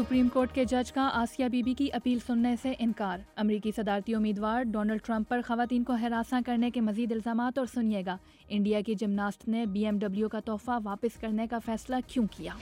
Supreme court کے جج کا آسیہ بی بی کی اپیل سننے سے انکار۔ امریکی صدارتی امیدوار ڈونلڈ ٹرمپ پر خواتین کو ہراساں کرنے کے مزید الزامات، اور سنیے گا انڈیا کی جمناسٹ نے BMW کا تحفہ واپس کرنے کا فیصلہ کیوں کیا۔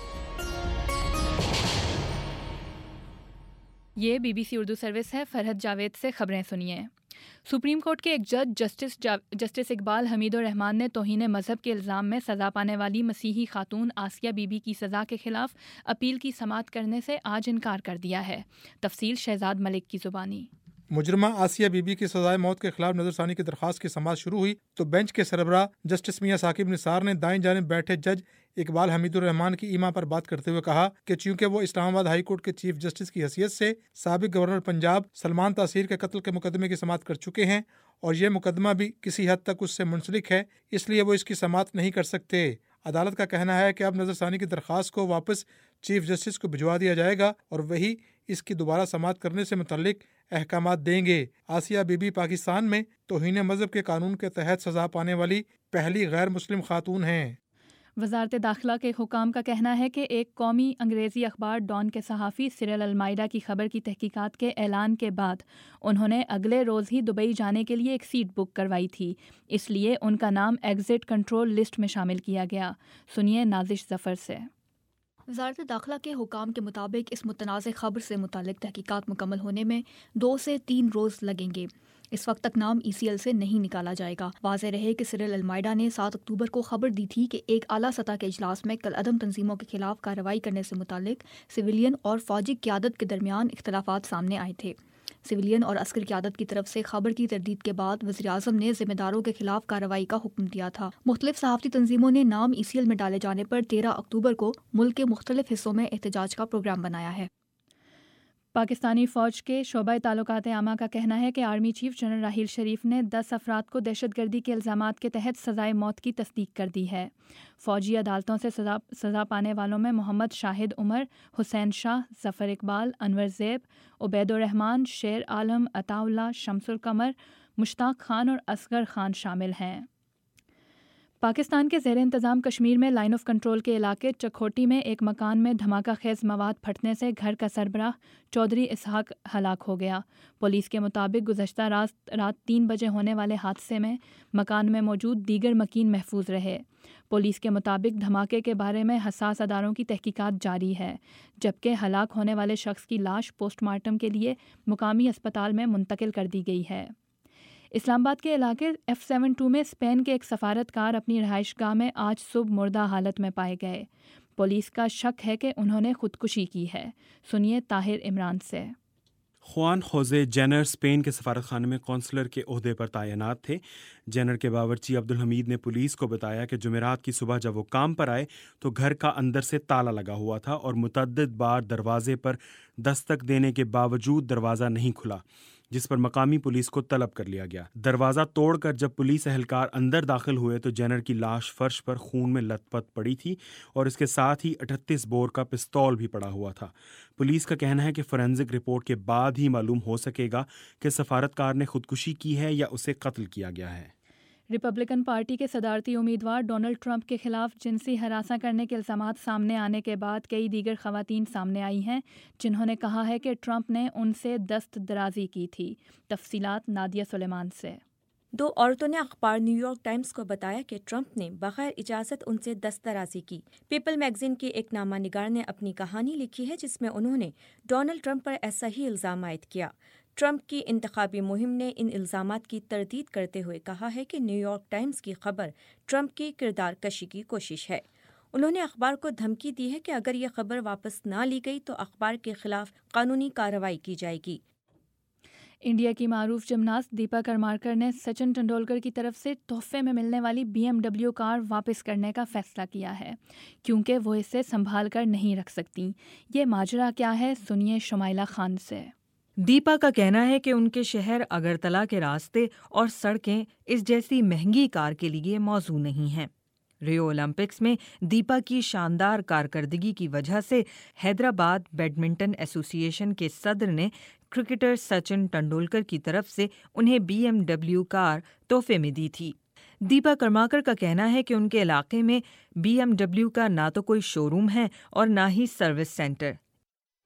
یہ BBC اردو سروس ہے۔ فرحت جاوید سے خبریں سنیے۔ سپریم کورٹ کے ایک جج جسٹس اقبال حمید الرحمان نے توہین مذہب کے الزام میں سزا پانے والی مسیحی خاتون آسیہ بی بی کی سزا کے خلاف اپیل کی سماعت کرنے سے آج انکار کر دیا ہے۔ تفصیل شہزاد ملک کی زبانی۔ مجرمہ آسیہ بی بی کی سزائے موت کے خلاف نظر ثانی کی درخواست کی سماعت شروع ہوئی تو بینچ کے سربراہ جسٹس میاں ثاقب نثار نے دائیں جانب بیٹھے جج اقبال حمید الرحمان کی ایما پر بات کرتے ہوئے کہا کہ چونکہ وہ اسلام آباد ہائی کورٹ کے چیف جسٹس کی حیثیت سے سابق گورنر پنجاب سلمان تاثیر کے قتل کے مقدمے کی سماعت کر چکے ہیں اور یہ مقدمہ بھی کسی حد تک اس سے منسلک ہے، اس لیے وہ اس کی سماعت نہیں کر سکتے۔ عدالت کا کہنا ہے کہ اب نظر ثانی کی درخواست کو واپس چیف جسٹس کو بھجوا دیا جائے گا اور وہی اس کی دوبارہ سماعت کرنے سے متعلق احکامات دیں گے۔ آسیہ بی بی پاکستان میں توہین مذہب کے قانون کے تحت سزا پانے والی پہلی غیر مسلم خاتون ہیں۔ وزارت داخلہ کے حکام کا کہنا ہے کہ ایک قومی انگریزی اخبار ڈان کے صحافی سیرل المائڈا کی خبر کی تحقیقات کے اعلان کے بعد انہوں نے اگلے روز ہی دبئی جانے کے لیے ایک سیٹ بک کروائی تھی، اس لیے ان کا نام ایگزٹ کنٹرول لسٹ میں شامل کیا گیا۔ سنیے نازش ظفر سے۔ وزارت داخلہ کے حکام کے مطابق اس متنازع خبر سے متعلق تحقیقات مکمل ہونے میں 2 سے 3 روز لگیں گے۔ اس وقت تک نام ECL سے نہیں نکالا جائے گا۔ واضح رہے کہ سیرل المائڈا نے 7 اکتوبر کو خبر دی تھی کہ ایک اعلیٰ سطح کے اجلاس میں کل عدم تنظیموں کے خلاف کارروائی کرنے سے متعلق سویلین اور فوجی قیادت کے درمیان اختلافات سامنے آئے تھے۔ سویلین اور عسکر قیادت کی طرف سے خبر کی تردید کے بعد وزیراعظم نے ذمہ داروں کے خلاف کارروائی کا حکم دیا تھا۔ مختلف صحافتی تنظیموں نے نام ECL میں ڈالے جانے پر 13 اکتوبر کو ملک کے مختلف حصوں میں احتجاج کا پروگرام بنایا ہے۔ پاکستانی فوج کے شعبہ تعلقات عامہ کا کہنا ہے کہ army chief general Raheel Sharif نے 10 افراد کو دہشت گردی کے الزامات کے تحت سزائے موت کی تصدیق کر دی ہے۔ فوجی عدالتوں سے سزا پانے والوں میں محمد شاہد عمر، حسین شاہ، ظفر اقبال، انور زیب، عبید الرحمان، شیر عالم، عطا اللہ، شمس القمر، مشتاق خان اور اصغر خان شامل ہیں۔ پاکستان کے زیر انتظام کشمیر میں لائن آف کنٹرول کے علاقے چکھوٹی میں ایک مکان میں دھماکہ خیز مواد پھٹنے سے گھر کا سربراہ چودھری اسحاق ہلاک ہو گیا۔ پولیس کے مطابق گزشتہ رات 3 بجے ہونے والے حادثے میں مکان میں موجود دیگر مکین محفوظ رہے۔ پولیس کے مطابق دھماکے کے بارے میں حساس اداروں کی تحقیقات جاری ہے، جبکہ ہلاک ہونے والے شخص کی لاش پوسٹ مارٹم کے لیے مقامی اسپتال میں منتقل کر دی گئی ہے۔ اسلام آباد کے علاقے F72 میں اسپین کے ایک سفارتکار اپنی رہائش گاہ میں آج صبح مردہ حالت میں پائے گئے۔ پولیس کا شک ہے کہ انہوں نے خودکشی کی ہے۔ سنیے طاہر عمران سے۔ خوان خوزے جینر اسپین کے سفارت خانے میں قونصلر کے عہدے پر تعینات تھے۔ جینر کے باورچی عبدالحمید نے پولیس کو بتایا کہ جمعرات کی صبح جب وہ کام پر آئے تو گھر کا اندر سے تالا لگا ہوا تھا اور متعدد بار دروازے پر دستک دینے کے باوجود دروازہ نہیں کھلا، جس پر مقامی پولیس کو طلب کر لیا گیا۔ دروازہ توڑ کر جب پولیس اہلکار اندر داخل ہوئے تو جینر کی لاش فرش پر خون میں لت پت پڑی تھی اور اس کے ساتھ ہی 38 بور کا پستول بھی پڑا ہوا تھا۔ پولیس کا کہنا ہے کہ فورینزک رپورٹ کے بعد ہی معلوم ہو سکے گا کہ سفارتکار نے خودکشی کی ہے یا اسے قتل کیا گیا ہے۔ ریپبلکن پارٹی کے صدارتی امیدوار ڈونلڈ ٹرمپ کے خلاف جنسی ہراساں کرنے کے الزامات سامنے آنے کے بعد کئی دیگر خواتین سامنے آئی ہیں جنہوں نے کہا ہے کہ ٹرمپ نے ان سے دست درازی کی تھی۔ تفصیلات نادیہ سلیمان سے۔ 2 عورتوں نے اخبار نیو یارک ٹائمز کو بتایا کہ ٹرمپ نے بغیر اجازت ان سے دست درازی کی۔ پیپل میگزین کے ایک نامہ نگار نے اپنی کہانی لکھی ہے جس میں انہوں نے ڈونلڈ ٹرمپ پر ایسا ہی الزام عائد کیا۔ ٹرمپ کی انتخابی مہم نے ان الزامات کی تردید کرتے ہوئے کہا ہے کہ نیو یارک ٹائمز کی خبر ٹرمپ کی کردار کشی کی کوشش ہے۔ انہوں نے اخبار کو دھمکی دی ہے کہ اگر یہ خبر واپس نہ لی گئی تو اخبار کے خلاف قانونی کارروائی کی جائے گی۔ انڈیا کی معروف جمناسٹ دیپا کرمارکر نے سچن ٹنڈولکر کی طرف سے تحفے میں ملنے والی BMW کار واپس کرنے کا فیصلہ کیا ہے کیونکہ وہ اسے سنبھال کر نہیں رکھ سکتی۔ یہ ماجرا کیا ہے، سنیے شمائلہ خان سے۔ دیپا کا کہنا ہے کہ ان کے شہر اگرتلہ کے راستے اور سڑکیں اس جیسی مہنگی کار کے لیے موزوں نہیں ہیں۔ ریو اولمپکس میں دیپا کی شاندار کارکردگی کی وجہ سے حیدرآباد بیڈمنٹن ایسوسی ایشن کے صدر نے کرکٹر سچن ٹنڈولکر کی طرف سے انہیں BMW کار تحفے میں دی تھی۔ دیپا کرماکر کا کہنا ہے کہ ان کے علاقے میں BMW کا نہ تو کوئی شو روم ہے اور نہ ہی سروس سینٹر۔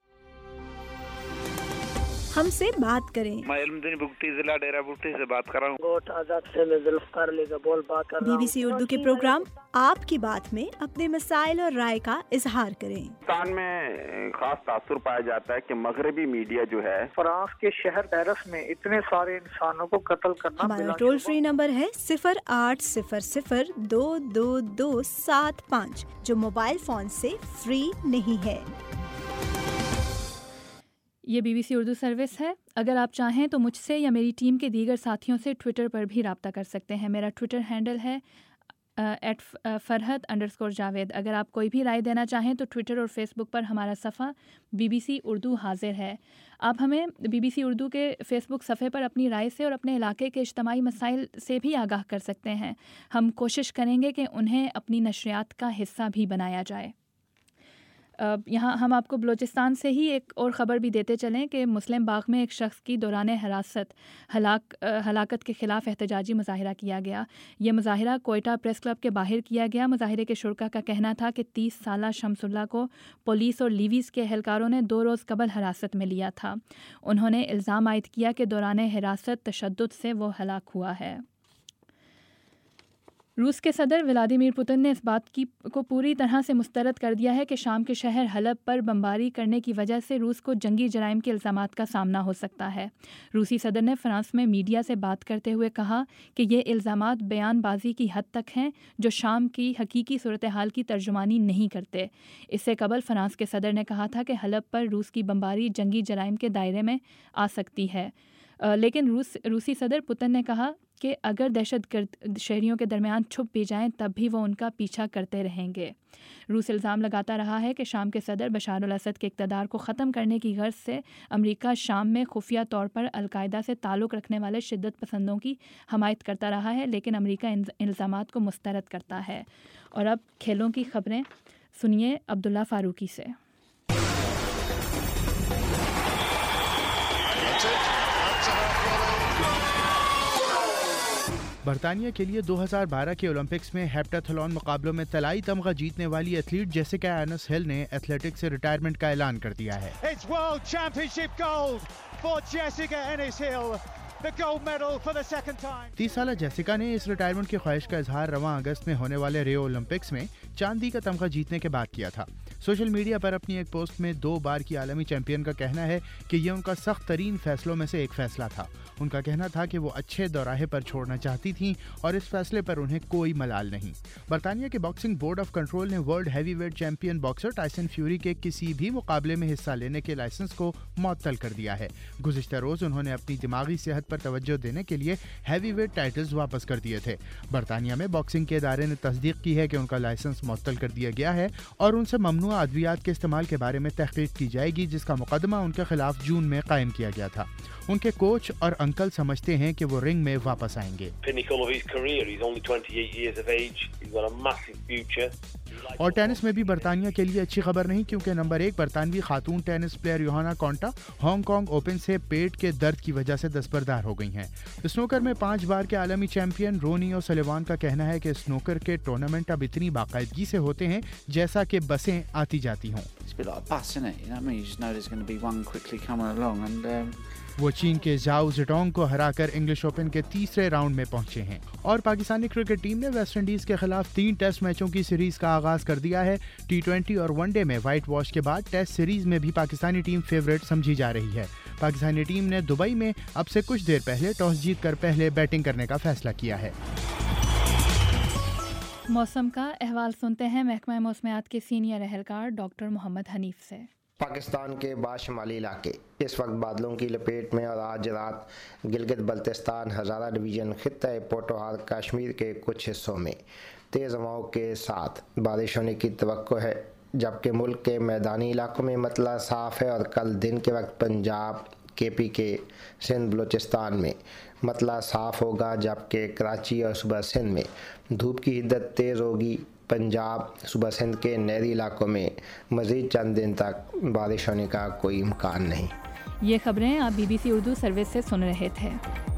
ہم سے بات کریں۔ میں علمدین بگٹی ضلع ڈیرہ بگٹی سے بات کر رہا ہوں۔ گوٹ آزاد سے میں ذوالفقار علی گبول بات کر رہا ہوں۔ BBC اردو کے پروگرام آپ کی بات میں اپنے مسائل اور رائے کا اظہار کریں۔ پاکستان میں خاص تاثر پایا جاتا ہے کہ مغربی میڈیا جو ہے فرانس کے شہر پیرس میں اتنے سارے انسانوں کو قتل کرنا۔ ہمارا ٹول فری نمبر ہے 0800-222-75 جو موبائل فون سے فری نہیں ہے۔ یہ BBC اردو سروس ہے۔ اگر آپ چاہیں تو مجھ سے یا میری ٹیم کے دیگر ساتھیوں سے ٹویٹر پر بھی رابطہ کر سکتے ہیں۔ میرا ٹویٹر ہینڈل ہے @فرحت_جاوید۔ اگر آپ کوئی بھی رائے دینا چاہیں تو ٹویٹر اور فیس بک پر ہمارا صفحہ BBC اردو حاضر ہے۔ آپ ہمیں BBC اردو کے فیس بک صفحے پر اپنی رائے سے اور اپنے علاقے کے اجتماعی مسائل سے بھی آگاہ کر سکتے ہیں۔ ہم کوشش کریں گے کہ انہیں اپنی نشریات کا حصہ بھی بنایا جائے۔ یہاں ہم آپ کو بلوچستان سے ہی ایک اور خبر بھی دیتے چلیں کہ مسلم باغ میں ایک شخص کی دوران حراست ہلاکت کے خلاف احتجاجی مظاہرہ کیا گیا۔ یہ مظاہرہ کوئٹہ پریس کلب کے باہر کیا گیا۔ مظاہرے کے شرکا کا کہنا تھا کہ 30 سالہ شمس اللہ کو پولیس اور لیویز کے اہلکاروں نے 2 روز قبل حراست میں لیا تھا۔ انہوں نے الزام عائد کیا کہ دوران حراست تشدد سے وہ ہلاک ہوا ہے۔ روس کے صدر ولادیمیر پوتن نے اس بات کو پوری طرح سے مسترد کر دیا ہے کہ شام کے شہر حلب پر بمباری کرنے کی وجہ سے روس کو جنگی جرائم کے الزامات کا سامنا ہو سکتا ہے۔ روسی صدر نے فرانس میں میڈیا سے بات کرتے ہوئے کہا کہ یہ الزامات بیان بازی کی حد تک ہیں جو شام کی حقیقی صورتحال کی ترجمانی نہیں کرتے۔ اس سے قبل فرانس کے صدر نے کہا تھا کہ حلب پر روس کی بمباری جنگی جرائم کے دائرے میں آ سکتی ہے، لیکن روسی صدر پوتن نے کہا کہ اگر دہشت گرد شہریوں کے درمیان چھپ بھی جائیں تب بھی وہ ان کا پیچھا کرتے رہیں گے۔ روس الزام لگاتا رہا ہے کہ شام کے صدر بشار الاسد کے اقتدار کو ختم کرنے کی غرض سے امریکہ شام میں خفیہ طور پر القاعدہ سے تعلق رکھنے والے شدت پسندوں کی حمایت کرتا رہا ہے، لیکن امریکہ ان الزامات کو مسترد کرتا ہے۔ اور اب کھیلوں کی خبریں سنیے عبداللہ فاروقی سے۔ برطانیہ کے لیے 2012 کے اولمپکس میں ہیپٹاتھلون مقابلوں میں طلائی تمغہ جیتنے والی ایتھلیٹ جیسیکا اینس ہل نے ایتھلیٹکس سے ریٹائرمنٹ کا اعلان کر دیا ہے۔ 30 سالہ جیسیکا نے اس ریٹائرمنٹ کی خواہش کا اظہار رواں اگست میں ہونے والے ریو اولمپکس میں چاندی کا تمغہ جیتنے کے بعد کیا تھا۔ سوشل میڈیا پر اپنی ایک پوسٹ میں 2 بار کی عالمی چیمپئن کا کہنا ہے کہ یہ ان کا سخت ترین فیصلوں میں سے ایک فیصلہ تھا۔ ان کا کہنا تھا کہ وہ اچھے دوراہے پر چھوڑنا چاہتی تھیں اور اس فیصلے پر انہیں کوئی ملال نہیں۔ برطانیہ کے باکسنگ بورڈ آف کنٹرول نے world heavyweight champion boxer Tyson Fury کے کسی بھی مقابلے میں حصہ لینے کے لائسنس کو معطل کر دیا ہے۔ گزشتہ روز انہوں نے اپنی دماغی صحت پر توجہ دینے کے لیے ہیوی ویٹ ٹائٹلز واپس کر دیے تھے۔ برطانیہ میں باکسنگ کے ادارے نے تصدیق کی ہے کہ ان کا لائسنس معطل کر دیا گیا ہے اور ان سے ممنوع ادویات کے استعمال کے بارے میں تحقیق کی جائے گی، جس کا مقدمہ ان کے خلاف جون میں قائم کیا گیا تھا۔ ان کے کوچ اور انکل سمجھتے ہیں کہ وہ رنگ میں واپس آئیں گے۔ اور ٹینس میں بھی برطانیہ کے لیے اچھی خبر نہیں، کیونکہ نمبر 1 برطانوی خاتون tennis player Johanna Konta Hong Kong Open سے پیٹ کے درد کی وجہ سے دستبردار ہو گئی ہیں۔ سنوکر میں 5 بار کے عالمی چیمپئن رونی او سلیوان کا کہنا ہے کہ سنوکر کے ٹورنامنٹ اب اتنی باقاعدگی سے ہوتے ہیں جیسا کہ بسیں آتی جاتی ہوں۔ وہ چین کے ژاؤ زیٹونگ کو ہرا کر انگلش اوپن کے تیسرے راؤنڈ میں پہنچے ہیں۔ اور پاکستانی کرکٹ ٹیم نے ویسٹ انڈیز کے خلاف 3 ٹیسٹ میچوں کی سیریز کا آغاز کر دیا ہے۔ T20 اور ون ڈے میں وائٹ واش کے بعد ٹیسٹ سیریز میں بھی پاکستانی ٹیم فیورٹ سمجھی جا رہی ہے۔ پاکستانی ٹیم نے دبئی میں اب سے کچھ دیر پہلے ٹاس جیت کر پہلے بیٹنگ کرنے کا فیصلہ کیا ہے۔ موسم کا احوال سنتے ہیں محکمہ موسمیات کے سینئر اہلکار ڈاکٹر محمد حنیف سے۔ پاکستان کے باشمالی علاقے اس وقت بادلوں کی لپیٹ میں اور آج رات گلگت بلتستان ہزارہ ڈویژن خطہ پوٹوہار کشمیر کے کچھ حصوں میں تیز ہواؤں کے ساتھ بارش ہونے کی توقع ہے، جبکہ ملک کے میدانی علاقوں میں مطلع صاف ہے اور کل دن کے وقت پنجاب، KP کے سندھ بلوچستان میں مطلع صاف ہوگا، جبکہ کراچی اور صوبہ سندھ میں دھوپ کی حدت تیز ہوگی۔ پنجاب، صوبہ سندھ کے نہری علاقوں میں مزید چند دن تک بارش ہونے کا کوئی امکان نہیں۔ یہ خبریں آپ BBC اردو سروس سے سن رہے تھے۔